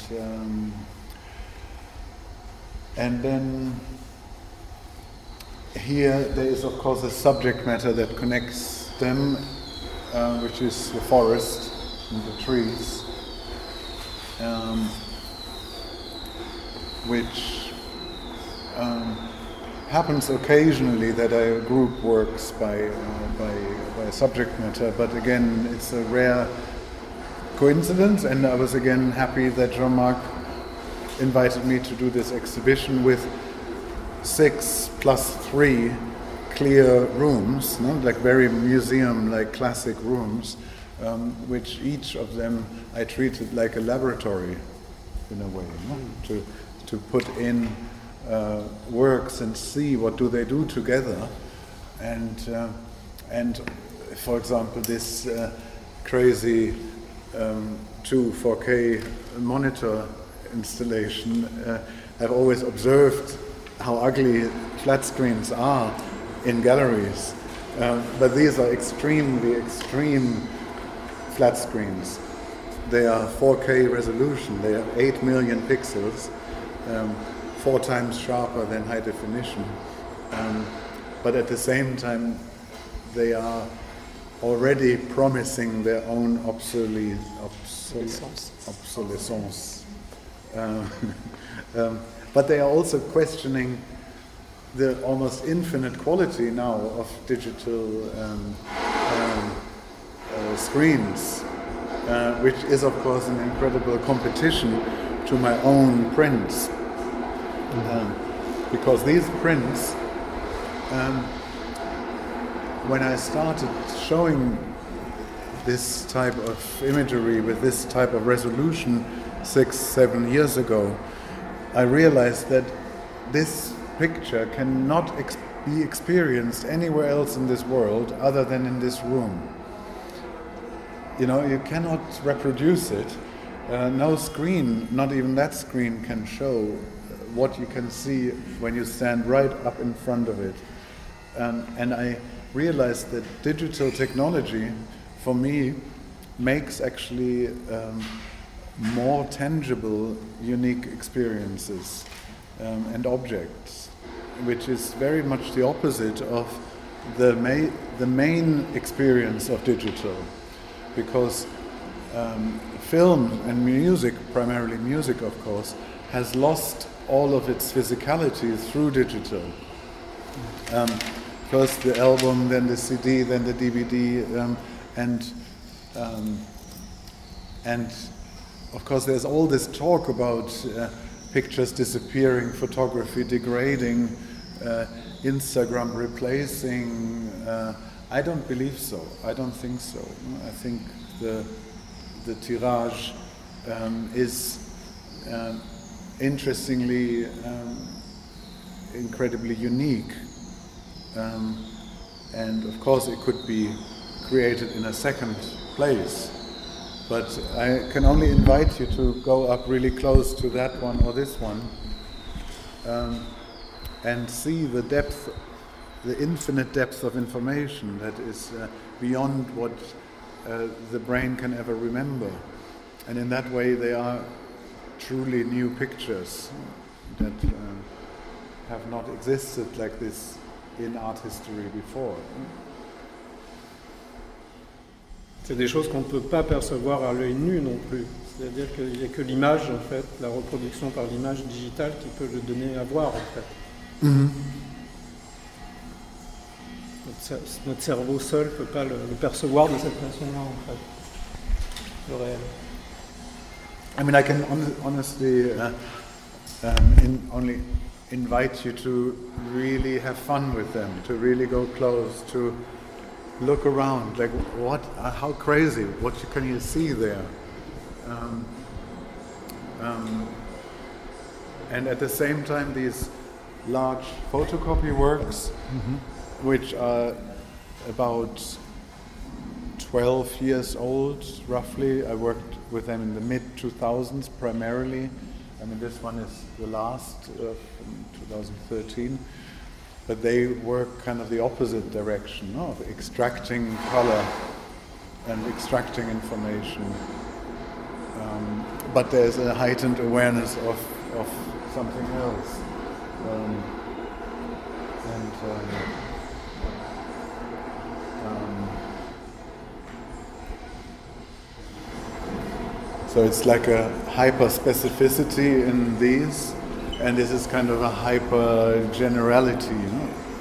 and then here there is of course a subject matter that connects them, which is the forest and the trees, which happens occasionally that a group works by subject matter, but again it's a rare coincidence, and I was again happy that Jean-Marc invited me to do this exhibition with 6 + 3 clear rooms, no? Like very museum-like classic rooms, which each of them I treated like a laboratory in a way, no? To put in works and see what do they do together, and for example this crazy 2 4K monitor installation. I've always observed how ugly flat screens are in galleries, but these are extreme flat screens. They are 4K resolution, they have 8 million pixels, 4 times sharper than high definition, but at the same time they are already promising their own obsolescence. But they are also questioning the almost infinite quality now of digital screens, which is of course an incredible competition to my own prints. Because these prints, when I started showing this type of imagery with this type of resolution 6-7 years ago, I realized that this picture cannot be experienced anywhere else in this world other than in this room. You know, you cannot reproduce it. No screen, not even that screen, can show what you can see when you stand right up in front of it. And I realized that digital technology, for me, makes actually more tangible, unique experiences and objects, which is very much the opposite of the main experience of digital, because film and music, primarily music of course, has lost all of its physicality through digital. First the album, then the CD, then the DVD, and of course there's all this talk about pictures disappearing, photography degrading, Instagram replacing. I don't believe so. I don't think so. I think the tirage is interestingly incredibly unique, and of course it could be created in a second place, but I can only invite you to go up really close to that one or this one, and see the depth, the infinite depth of information that is beyond what the brain can ever remember. And in that way they are truly new pictures that have not existed like this in art history before. C'est des choses qu'on ne peut pas percevoir à l'œil nu non plus. C'est-à-dire qu'il n'y a que l'image, en fait, la reproduction par l'image digitale qui peut le donner à voir, en fait. Mm-hmm. Notre cerveau seul ne peut pas le percevoir de cette façon-là, en fait, le réel. I mean, I can honestly only invite you to really have fun with them, to really go close, to look around, like how crazy, what can you see there? And at the same time, these large photocopy works, which are about 12 years old, roughly. I worked with them in the mid-2000s primarily. I mean, this one is the last from 2013. But they work kind of the opposite direction, of extracting color and extracting information. but there's a heightened awareness of something else. So it's like a hyper specificity in these, and this is kind of a hyper generality. You know?